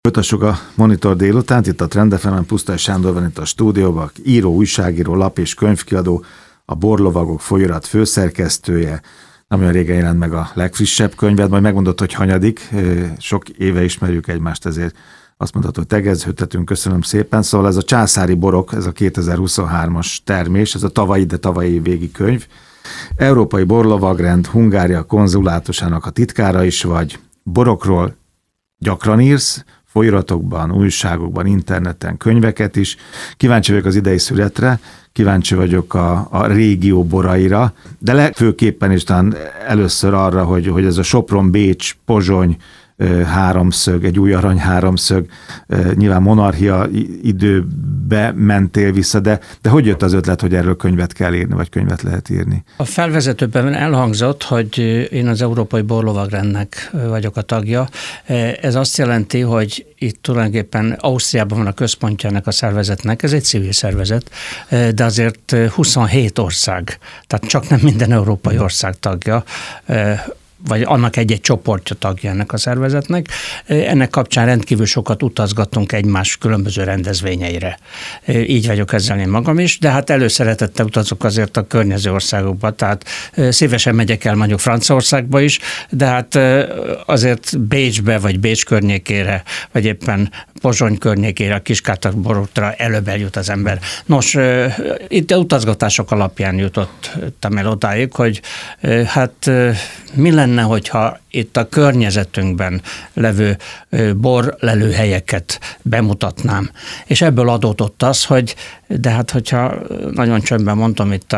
Folytassuk a Monitor délutánt, itt a Trend FM-en, Pusztai Sándor van itt a stúdióban, író, újságíró, lap- és könyvkiadó, a Borlovagok folyóirat főszerkesztője. Nem olyan régen jelent meg a legfrissebb könyved, majd megmondott, hogy hanyadik, sok éve ismerjük egymást, ezért azt mondhatod, hogy tegeződhetünk, köszönöm szépen. Szóval ez a Császári borok, ez a 2023-as termés, ez a tavalyi végi könyv. Európai Borlovagrend, Hungária konzulátusának a titkára is vagy, borokról gyakran írsz, folyóiratokban, újságokban, interneten, könyveket is. Kíváncsi vagyok az idei születre, kíváncsi vagyok a régió boraira, de legfőképpen is talán először arra, hogy ez a Sopron-Bécs, Pozsony háromszög, egy új arany háromszög, nyilván monarchia időbe mentél vissza, de hogy jött az ötlet, hogy erről könyvet kell írni, vagy könyvet lehet írni? A felvezetőben elhangzott, hogy én az Európai Borlovagrendnek vagyok a tagja. Ez azt jelenti, hogy itt tulajdonképpen Ausztriában van a központja ennek a szervezetnek, ez egy civil szervezet, de azért 27 ország, tehát csak nem minden európai ország tagja, vagy annak egy-egy csoportja tagja ennek a szervezetnek. Ennek kapcsán rendkívül sokat utazgatunk egymás különböző rendezvényeire. Így vagyok ezzel én magam is, de hát előszeretettel utazok azért a környező országokba, tehát szívesen megyek el mondjuk Franciaországba is, de hát azért Bécsbe, vagy Bécs környékére, vagy éppen Pozsony környékére, a Kiskátak-borokra előbb eljut az ember. Nos, itt utazgatások alapján jutottam el odáig, hogy hát mi lenne, hogyha itt a környezetünkben levő borlelőhelyeket bemutatnám. És ebből adódott az, hogy de hát hogyha nagyon csöndben mondom itt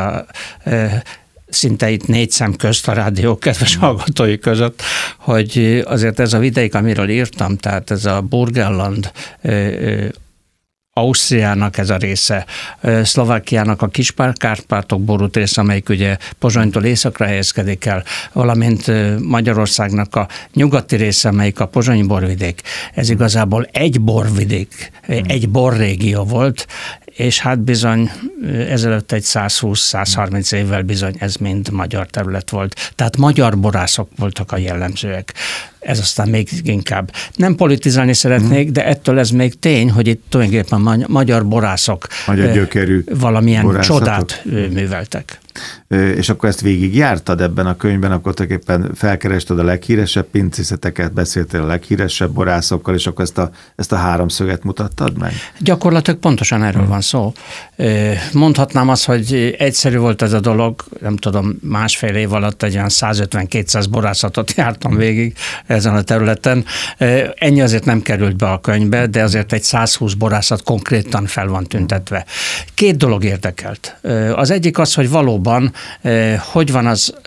szinte itt négy szem közt a rádió kedves hallgatói között, hogy azért ez a vidék, amiről írtam, tehát ez a Burgenland, Ausztriának ez a része, Szlovákiának a Kis-Kárpátok borút része, amelyik ugye Pozsonytól északra helyezkedik el, valamint Magyarországnak a nyugati része, amelyik a pozsonyi borvidék. Ez igazából egy borvidék, egy borrégió volt, és hát bizony ezelőtt egy 120-130 évvel bizony ez mind magyar terület volt. Tehát magyar borászok voltak a jellemzőek. Ez aztán még inkább. Nem politizálni szeretnék, de ettől ez még tény, hogy itt tulajdonképpen magyar borászok magyar gyökerű valamilyen borászatok. Csodát műveltek. És akkor ezt végigjártad ebben a könyvben, akkor tulajdonképpen felkerested a leghíresebb pincészeteket, beszéltél a leghíresebb borászokkal, és akkor ezt a háromszöget mutattad meg? Gyakorlatilag pontosan erről van szó. Mondhatnám azt, hogy egyszerű volt ez a dolog, nem tudom, másfél év alatt egy olyan 150-200 borászatot jártam végig ezen a területen. Ennyi azért nem került be a könyvbe, de azért egy 120 borászat konkrétan fel van tüntetve. Két dolog érdekelt. Az egyik az, hogy valóban hogy van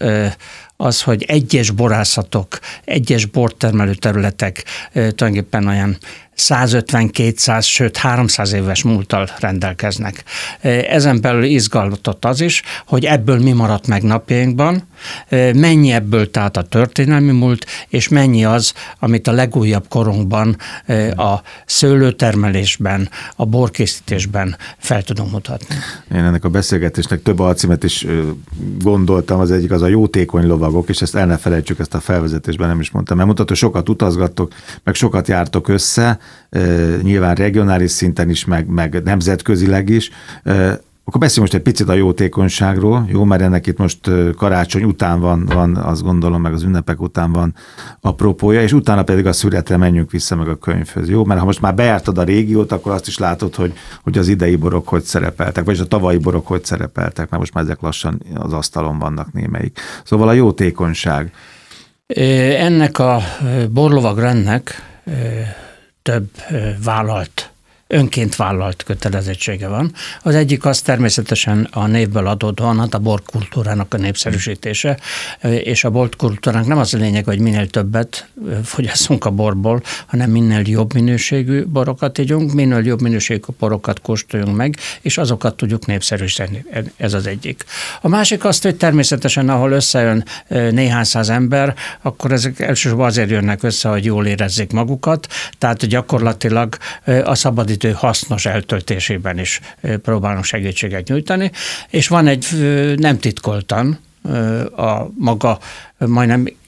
az, hogy egyes borászatok, egyes bortermelő területek tulajdonképpen olyan 150-200, sőt 300 éves múlttal rendelkeznek. Ezen belül izgalmatott az is, hogy ebből mi maradt meg napjainkban, mennyi ebből tehát a történelmi múlt, és mennyi az, amit a legújabb korunkban a szőlőtermelésben, a borkészítésben fel tudunk mutatni. Én ennek a beszélgetésnek több alcímet is gondoltam, az egyik az a jótékony lovagok, és ezt el ne felejtsük, ezt a felvezetésben nem is mondtam. Mert mutató, sokat utazgattok, meg sokat jártok össze, nyilván regionális szinten is, meg nemzetközileg is. Akkor beszéljünk most egy picit a jótékonyságról, jó, mert ennek itt most karácsony után van, azt gondolom, meg az ünnepek után van apropója, és utána pedig a születre menjünk vissza meg a könyvhöz, jó? Mert ha most már bejártad a régiót, akkor azt is látod, hogy az idei borok hogy szerepeltek, vagy a tavalyi borok hogy szerepeltek, mert most már ezek lassan az asztalon vannak némelyik. Szóval a jótékonyság. Ennek a borlovagrendnek több önként vállalt kötelezettsége van. Az egyik az természetesen a névből adódóan a borkultúrának a népszerűsítése, és a borkultúrának nem az a lényeg, hogy minél többet fogyasszunk a borból, hanem minél jobb minőségű borokat ígyunk, minél jobb minőségű borokat kóstoljunk meg, és azokat tudjuk népszerűsíteni. Ez az egyik. A másik azt, hogy természetesen, ahol összejön néhány száz ember, akkor ezek elsősorban azért jönnek össze, hogy jól érezzék magukat, tehát gyakorlatilag a szabadidő hasznos eltöltésében is próbálunk segítséget nyújtani, és van egy nem titkoltan a maga majdnem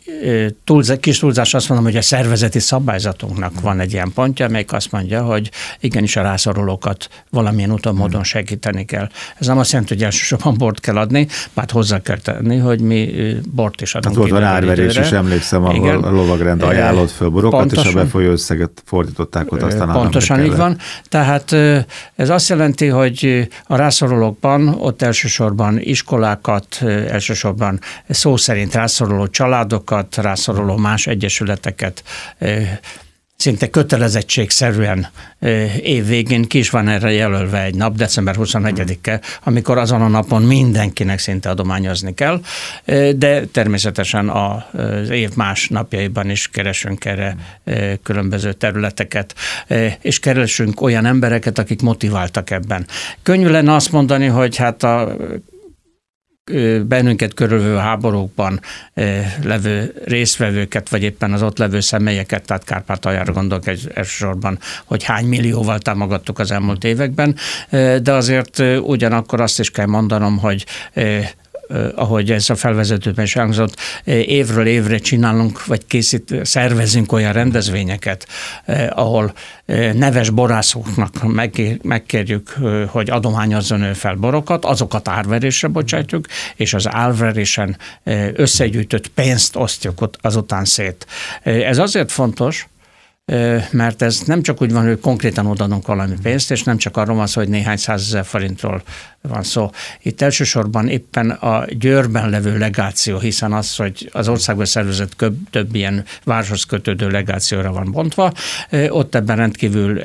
kis túlzás azt mondom, hogy a szervezeti szabályzatunknak van egy ilyen pontja, amelyik azt mondja, hogy igenis a rászorulókat valamilyen úton, módon segíteni kell. Ez nem azt jelenti, hogy elsősorban bort kell adni, bár hozzá kell tenni, hogy mi bort is adunk. Hát volt van árverés is, emlékszem, ahol a lovagrend ajánlott föl borokat, pontosan, és a befolyó összeget fordították ott aztán. Pontosan így van. Tehát ez azt jelenti, hogy a rászorulókban ott elsősorban iskolákat, elsősorban szó szerint rászoruló családokat, rászoruló más egyesületeket szinte kötelezettségszerűen év végén ki is van erre jelölve egy nap, december 21-e, amikor azon a napon mindenkinek szinte adományozni kell, de természetesen az év más napjaiban is keresünk erre különböző területeket, és keresünk olyan embereket, akik motiváltak ebben. Könnyű lenne azt mondani, hogy hát a bennünket körülvevő háborúkban levő résztvevőket, vagy éppen az ott levő személyeket, tehát Kárpátaljára gondolok elsősorban, hogy hány millióval támogattuk az elmúlt években, de azért ugyanakkor azt is kell mondanom, hogy ahogy ez a felvezetőben is elhangzott, évről évre csinálunk, vagy szervezünk olyan rendezvényeket, ahol neves borászoknak megkérjük, hogy adományozzon ő fel borokat, azokat árverésre bocsátjuk, és az árverésen összegyűjtött pénzt osztjuk azután szét. Ez azért fontos, mert ez nem csak úgy van, hogy konkrétan odaadunk valami pénzt, és nem csak arról van szó, hogy néhány 100 000 forintról van szó. Itt elsősorban éppen a Győrben levő legáció, hiszen az, hogy az országban szervezett több ilyen városhoz kötődő legációra van bontva, ott ebben rendkívül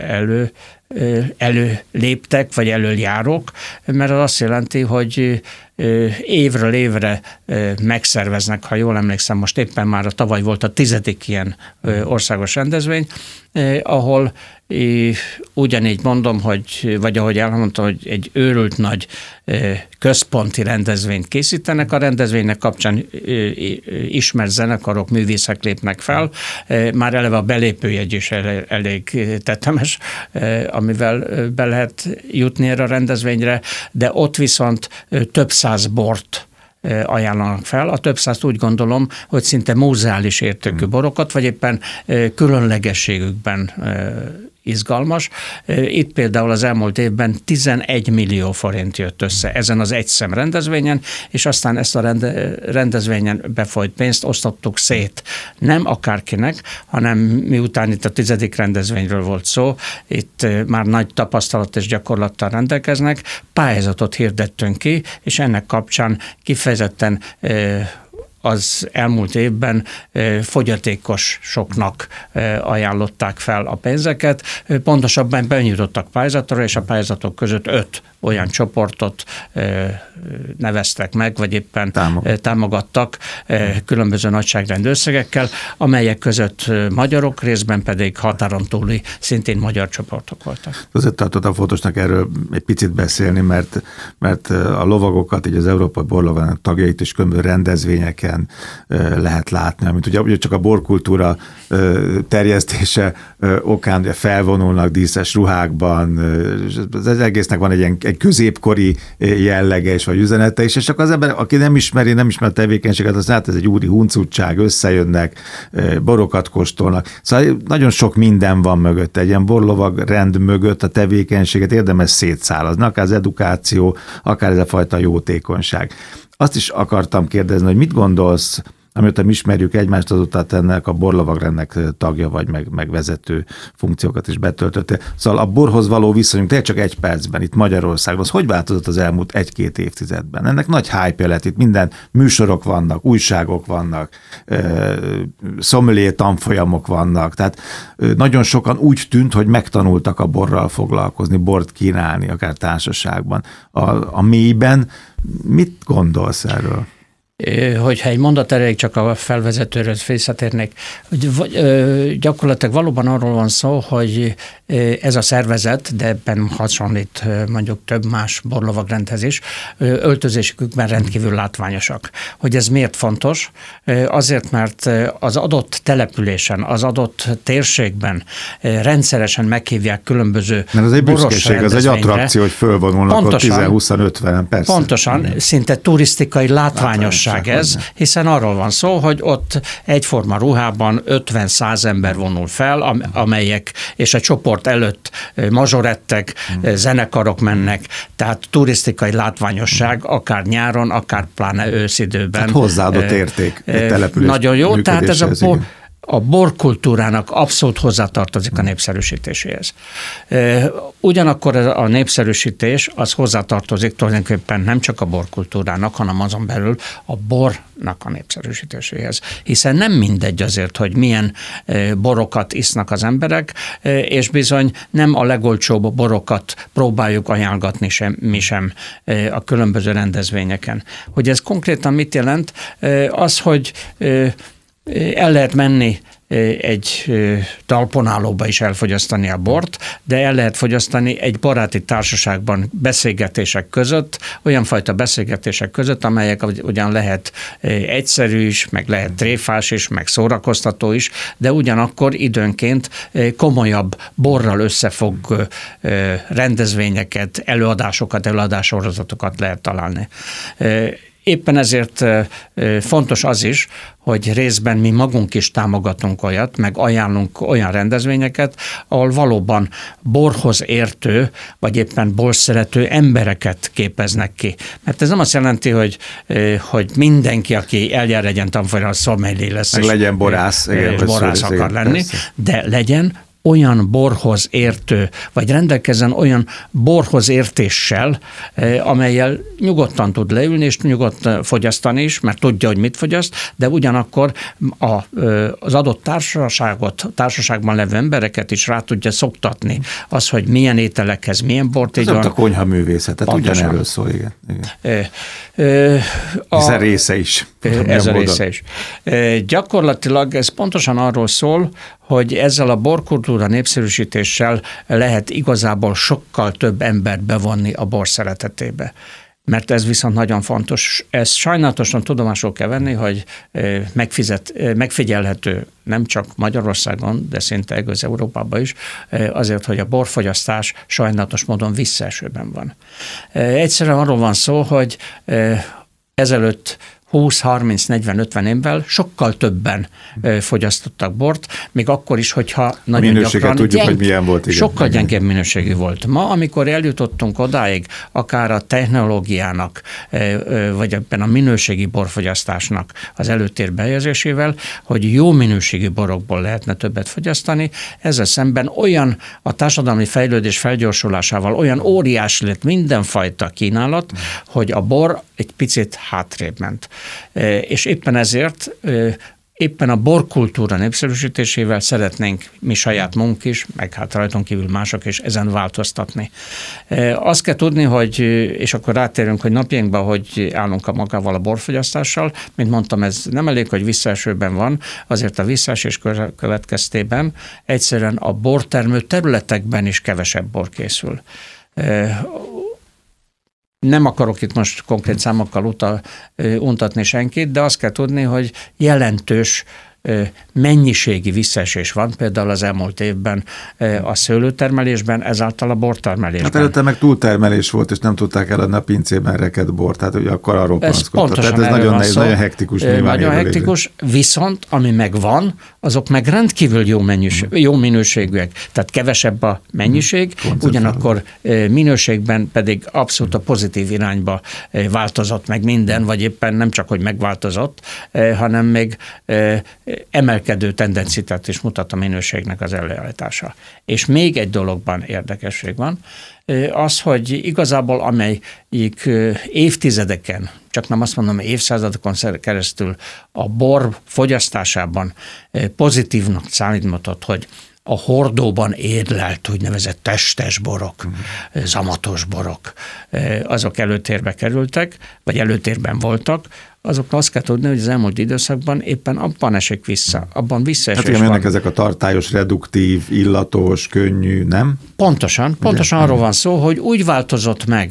előléptek, vagy előjárok, mert az azt jelenti, hogy évről évre megszerveznek, ha jól emlékszem, most éppen már tavaly volt a 10. ilyen országos rendezvény, ahol ugyanígy mondom, vagy ahogy elmondtam, hogy egy őrült nagy központi rendezvényt készítenek, a rendezvénynek kapcsán ismert zenekarok, művészek lépnek fel, már eleve a belépőjegy is elég tetemes, amivel be lehet jutni erre a rendezvényre, de ott viszont több száz bort ajánlanak fel. A több százt úgy gondolom, hogy szinte múzeális értékű borokat, vagy éppen különlegességükben izgalmas. Itt például az elmúlt évben 11 millió forint jött össze ezen az egyszem rendezvényen, és aztán ezt a rendezvényen befolyt pénzt osztottuk szét. Nem akárkinek, hanem miután itt a 10. rendezvényről volt szó, itt már nagy tapasztalat és gyakorlattal rendelkeznek, pályázatot hirdettünk ki, és ennek kapcsán kifejezetten az elmúlt évben fogyatékosoknak ajánlották fel a pénzeket. Pontosabban benyújtottak pályázatra, és a pályázatok között 5 olyan csoportot neveztek meg, vagy éppen támogattak különböző nagyságrendű összegekkel, amelyek között magyarok, részben pedig határon túli, szintén magyar csoportok voltak. Azért tartottam fontosnak erről egy picit beszélni, mert a lovagokat, így az Európai Borlovagrennek tagjait is különböző rendezvényeken lehet látni, amit ugye csak a borkultúra terjesztése okán felvonulnak díszes ruhákban, az egésznek van egy középkori jellege és vagy üzenete is, és csak az ember, aki nem ismer a tevékenységet, az hát ez egy úri huncutság, összejönnek, borokat kóstolnak. Szóval nagyon sok minden van mögött. Egy ilyen borlovagrend mögött a tevékenységet érdemes szétszálazni, akár az edukáció, akár ez a fajta jótékonyság. Azt is akartam kérdezni, hogy mit gondolsz, amióta mi ismerjük egymást, azóta ennek a borlovagrendnek tagja vagy, meg vezető funkciókat is betöltötte. Szóval a borhoz való viszonyunk tényleg csak egy percben itt Magyarországon, az hogy változott az elmúlt 1-2 évtizedben? Ennek nagy hype lett, itt minden műsorok vannak, újságok vannak, sommelier tanfolyamok vannak, tehát nagyon sokan úgy tűnt, hogy megtanultak a borral foglalkozni, bort kínálni, akár társaságban. A mélyben mit gondolsz erről? Hogyha egy mondat erejéig csak a felvezetőről visszatérnék, hogy gyakorlatilag valóban arról van szó, hogy ez a szervezet, de ebben hasonlít mondjuk több más borlovagrendhez is, öltözésükben rendkívül látványosak. Hogy ez miért fontos? Azért, mert az adott településen, az adott térségben rendszeresen meghívják különböző mert az egy büszkeség, az egy attrakció, hogy fölvonulnak ott 10-20-50-en, persze. Pontosan, szinte turisztikai látványosság újdonság ez, hiszen arról van szó, hogy ott egyforma ruhában 50-100 ember vonul fel, amelyek, és a csoport előtt mazsorettek, zenekarok mennek, tehát turisztikai látványosság, akár nyáron, akár pláne őszidőben. Tehát hozzáadott érték egy település. Nagyon jó, tehát ez a borkultúrának abszolút hozzátartozik a népszerűsítéséhez. Ugyanakkor a népszerűsítés az hozzátartozik tulajdonképpen nem csak a borkultúrának, hanem azon belül a bornak a népszerűsítéséhez. Hiszen nem mindegy azért, hogy milyen borokat isznak az emberek, és bizony nem a legolcsóbb borokat próbáljuk ajánlgatni mi sem a különböző rendezvényeken. Hogy ez konkrétan mit jelent? Az, hogy el lehet menni egy talponálóba is elfogyasztani a bort, de el lehet fogyasztani egy baráti társaságban beszélgetések között, olyan fajta beszélgetések között, amelyek ugyan lehet egyszerű is, meg lehet tréfás is, meg szórakoztató is, de ugyanakkor időnként komolyabb borral összefog rendezvényeket, előadássorozatokat lehet találni. Éppen ezért fontos az is, hogy részben mi magunk is támogatunk olyat, meg ajánlunk olyan rendezvényeket, ahol valóban borhoz értő, vagy éppen borszerető embereket képeznek ki. Mert ez nem azt jelenti, hogy mindenki, aki eljár legyen tanfolyamra, sommelier lesz, meg legyen borász, és borász akar lenni, de legyen olyan borhoz értő, vagy rendelkezzen olyan borhoz értéssel, amellyel nyugodtan tud leülni, és nyugodtan fogyasztani is, mert tudja, hogy mit fogyaszt, de ugyanakkor az adott társaságban levő embereket is rá tudja szoktatni. Az, hogy milyen ételekhez, milyen bort így van. Ez a konyha művészet, ugyanerről szól, igen. Hiszen része is. Ez a része is. Gyakorlatilag ez pontosan arról szól, hogy ezzel a borkultúra népszerűsítéssel lehet igazából sokkal több embert bevonni a bor szeretetébe. Mert ez viszont nagyon fontos. Ezt sajnálatosan tudomásul kell venni, hogy megfigyelhető nem csak Magyarországon, de szinte egész Európában is, azért, hogy a borfogyasztás sajnálatos módon visszaesőben van. Egyszerűen arról van szó, hogy ezelőtt 20-30-40-50 évvel sokkal többen fogyasztottak bort, még akkor is, hogyha nagyon gyakran tudjuk, hogy milyen volt, igen. Sokkal gyengébb minőségű volt. Ma, amikor eljutottunk odáig, akár a technológiának, vagy ebben a minőségi borfogyasztásnak az előtérbe helyezésével, hogy jó minőségű borokból lehetne többet fogyasztani, ezzel szemben olyan a társadalmi fejlődés felgyorsulásával olyan óriási lett mindenfajta kínálat, hogy a bor egy picit hátrébb ment. És éppen ezért éppen a borkultúra népszerűsítésével szeretnénk mi saját magunk is, meg hát rajtunk kívül mások is ezen változtatni. Azt kell tudni, hogy, és akkor rátérünk, hogy napjainkban, hogy állunk a magával a borfogyasztással, mint mondtam, ez nem elég, hogy visszaesőben van, azért a visszaesés következtében egyszerűen a bortermő területekben is kevesebb bor készül. Nem akarok itt most konkrét számokkal untatni senkit, de azt kell tudni, hogy jelentős mennyiségi visszaesés van, például az elmúlt évben a szőlőtermelésben, ezáltal a bortermelésben. Hát előtte meg túltermelés volt, és nem tudták eladni a pincében rekett bort, tehát ugye akkor arról panaszkodtak. Tehát ez nagyon nehéz, nagyon hektikus. Nagyon hektikus, viszont ami megvan, azok meg rendkívül jó minőségűek. Tehát kevesebb a mennyiség, ugyanakkor minőségben pedig abszolút a pozitív irányba változott meg minden, vagy éppen nem csak, hogy megváltozott, hanem még emelkedő tendenciát is mutat a minőségnek az előállítása. És még egy dologban érdekesség van, az, hogy igazából amelyik évtizedeken, csak nem azt mondom, évszázadokon keresztül a bor fogyasztásában pozitívnak számított, hogy a hordóban érlelt úgynevezett testes borok, zamatos borok, azok előtérbe kerültek, vagy előtérben voltak, azokra azt kell tudni, hogy az elmúlt időszakban éppen abban esik vissza, abban visszaesés van. Hát jönnek ezek a tartályos, reduktív, illatos, könnyű, nem? Pontosan arról van szó, hogy úgy változott meg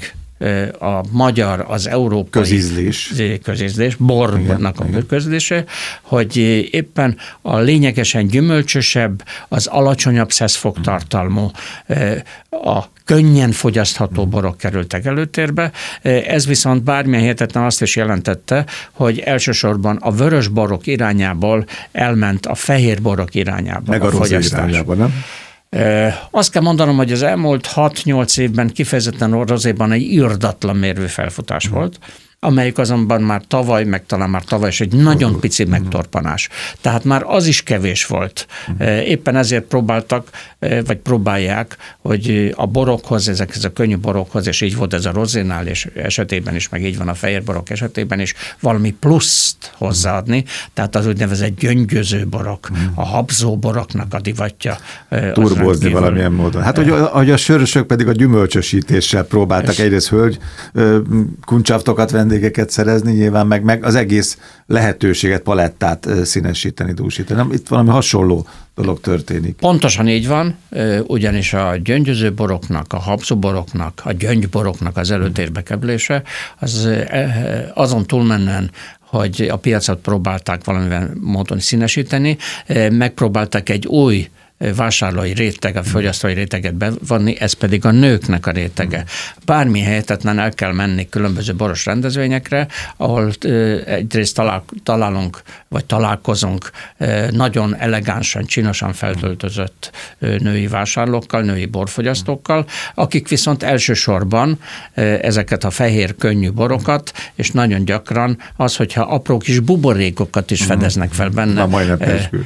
a magyar, az európai közízlés bornak a közízlése, hogy éppen a lényegesen gyümölcsösebb, az alacsonyabb szeszfogtartalmú, a könnyen fogyasztható borok kerültek előtérbe. Ez viszont bármilyen hihetetlen azt is jelentette, hogy elsősorban a vörös borok irányából elment a fehér borok irányába. Meg a rozé irányába, nem? Azt kell mondanom, hogy az elmúlt 6-8 évben kifejezetten a rozéban egy irdatlan mérvű felfutás volt, amelyik azonban már tavaly, meg talán már tavaly is egy nagyon pici megtorpanás. Tehát már az is kevés volt. Éppen ezért próbáltak, vagy próbálják, hogy a borokhoz, ezekhez a könnyű borokhoz, és így volt ez a rozénál és esetében is, meg így van a fehér borok esetében is, valami pluszt hozzáadni, tehát az úgynevezett gyöngyöző borok, a habzó boroknak a divatja. Turbózni valamilyen módon. Hát, hogy a sörösök pedig a gyümölcsösítéssel próbáltak egyrészt hölgy kuncsaftokat vendégeket szerezni, nyilván meg az egész lehetőséget, palettát színesíteni, dúsítani. Itt valami hasonló dolog történik. Pontosan így van, ugyanis a gyöngyöző boroknak, a habzó boroknak, a gyöngyboroknak az előtérbe kerülése, az azon túlmenően, hogy a piacot próbálták valamilyen módon színesíteni, megpróbáltak egy új vásárlói réteg, fogyasztói réteget bevonni, ez pedig a nőknek a rétege. Bármi helyetetlen el kell menni különböző boros rendezvényekre, ahol egyrészt találunk, vagy találkozunk nagyon elegánsan, csinosan feltöltözött női vásárlókkal, női borfogyasztókkal, akik viszont elsősorban ezeket a fehér, könnyű borokat, és nagyon gyakran az, hogyha apró kis buborékokat is fedeznek fel benne. Na, majdnem pezsgő.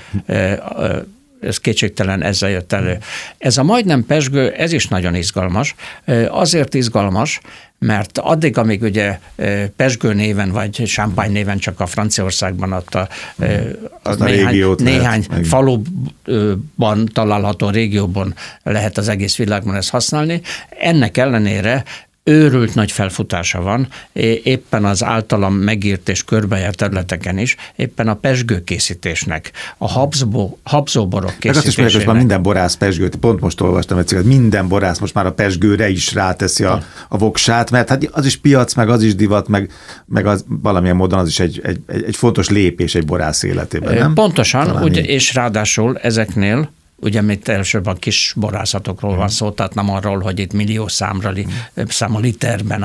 Ez kétségtelen ezzel jött elő. Ez a majdnem pezsgő, ez is nagyon izgalmas. Azért izgalmas, mert addig, amíg ugye pezsgő néven vagy champagne néven csak a Franciaországban adta néhány faluban található régióban lehet az egész világban ezt használni, ennek ellenére őrült nagy felfutása van, éppen az általam megírt és körbejárt területeken is, éppen a pezsgőkészítésnek, a habzóborok készítésének. Meg azt is mondják, hogy már minden borász pezsgőt, pont most olvastam egy cikket, minden borász most már a pezsgőre is ráteszi a voksát, mert hát az is piac, meg az is divat, meg az valamilyen módon az is egy fontos lépés egy borász életében, nem? Pontosan, ugye, és ráadásul ezeknél ugye itt elsősorban kis borászatokról van szó, tehát nem arról, hogy itt millió számú literben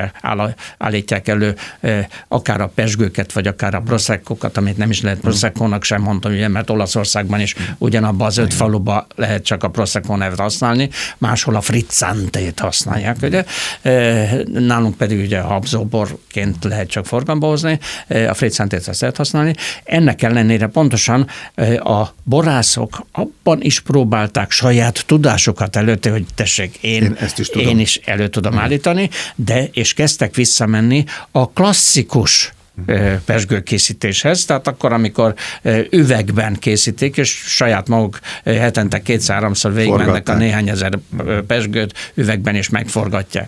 állítják elő akár a pezsgőket, vagy akár a proseccókat, amit nem is lehet proseccónak sem mondtam, ugye, mert Olaszországban is ugyanabban az 5 faluban lehet csak a prosecco nevet használni, máshol a frizzantét használják, ugye. Nálunk pedig ugye a habzóborként lehet csak forgalomba hozni, a frizzantét ezt lehet használni. Ennek ellenére pontosan a borászok abban is próbálták saját tudásukat előtte, hogy tessék, én is elő tudom állítani, és kezdtek visszamenni a klasszikus pezsgőkészítéshez, tehát akkor, amikor üvegben készítik, és saját maguk hetente 2-3-szor végigmennek a néhány ezer pezsgőt üvegben, és megforgatják.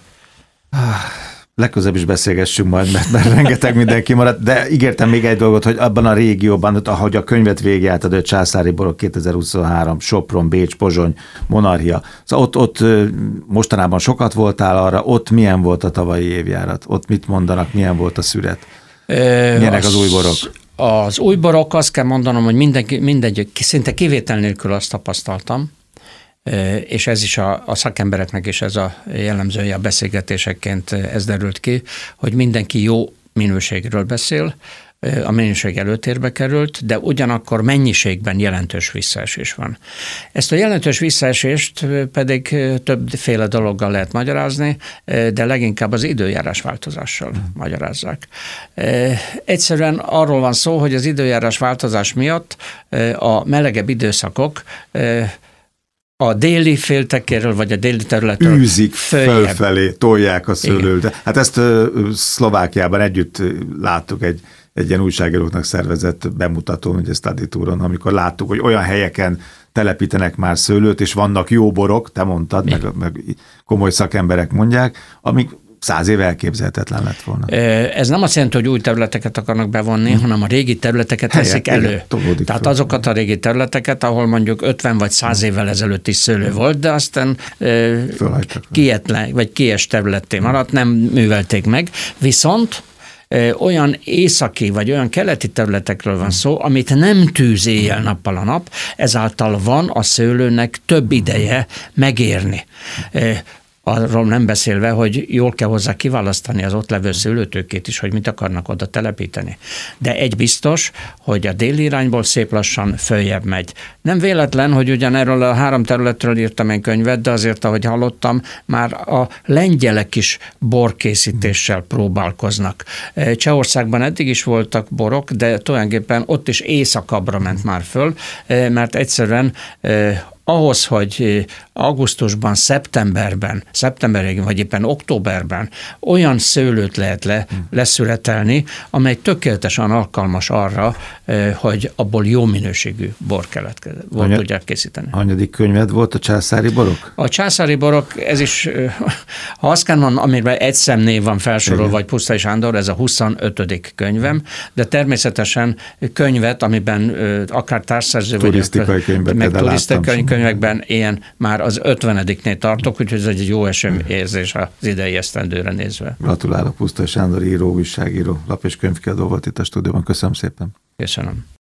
Legközelebb is beszélgessünk majd, mert rengeteg mindenki maradt, de ígértem még egy dolgot, hogy abban a régióban, ahogy a könyvet végigjártad, a Császári borok 2023, Sopron, Bécs, Pozsony, Monarchia. Szóval ott mostanában sokat voltál arra, ott milyen volt a tavalyi évjárat? Ott mit mondanak, milyen volt a szüret? Milyenek az új borok? Az új borok, azt kell mondanom, hogy mindegy, szinte kivétel nélkül azt tapasztaltam, és ez is a szakembereknek is ez a jellemzője a beszélgetésekként ez derült ki, hogy mindenki jó minőségről beszél, a minőség előtérbe került, de ugyanakkor mennyiségben jelentős visszaesés van. Ezt a jelentős visszaesést pedig többféle dologgal lehet magyarázni, de leginkább az időjárás változással magyarázzák. Egyszerűen arról van szó, hogy az időjárás változás miatt a melegebb időszakok a déli féltekéről, vagy a déli területről űzik fölfelé, tolják a szőlőt. Hát ezt Szlovákiában együtt láttuk egy ilyen újságíróknak szervezett bemutatón, ugye study touron, amikor láttuk, hogy olyan helyeken telepítenek már szőlőt, és vannak jó borok, te mondtad, meg komoly szakemberek mondják, amik 100 év elképzelhetetlen lett volna. Ez nem azt jelenti, hogy új területeket akarnak bevonni, hanem a régi területeket veszik elő. Tehát azokat a régi területeket, ahol mondjuk 50 vagy 100 évvel ezelőtt is szőlő volt, de aztán kies területté maradt, nem művelték meg. Viszont olyan északi vagy olyan keleti területekről van szó, amit nem tűz éjjel-nappal a nap, ezáltal van a szőlőnek több ideje megérni. Arról nem beszélve, hogy jól kell hozzá kiválasztani az ott levő szőlőtőkét is, hogy mit akarnak oda telepíteni. De egy biztos, hogy a déli irányból szép lassan följebb megy. Nem véletlen, hogy ugyanerről a 3 területről írtam egy könyvet, de azért, ahogy hallottam, már a lengyelek is borkészítéssel próbálkoznak. Csehországban eddig is voltak borok, de tulajdonképpen ott is északabbra ment már föl, mert egyszerűen ahhoz, hogy augusztusban, szeptemberig, vagy éppen októberben olyan szőlőt lehet leszületelni, amely tökéletesen alkalmas arra, hogy abból jó minőségű bor tudják készíteni. Hanyadik könyved volt a császári borok? A császári borok, ez is, ha azt kell mondani, amiben egy szemnév van felsorolva, vagy Pusztai Sándor, ez a 25. könyvem, de természetesen könyvet, amiben akár társszerző turisztikai könyvet, meg turisztikai könyvekben ilyen már az 50-nél tartok, úgyhogy ez egy jó esélyérzés az idei esztendőre nézve. Gratulálok, Pusztai Sándor író, újságíró, lap- és könyvkiadó volt itt a stúdióban. Köszönöm szépen. Köszönöm.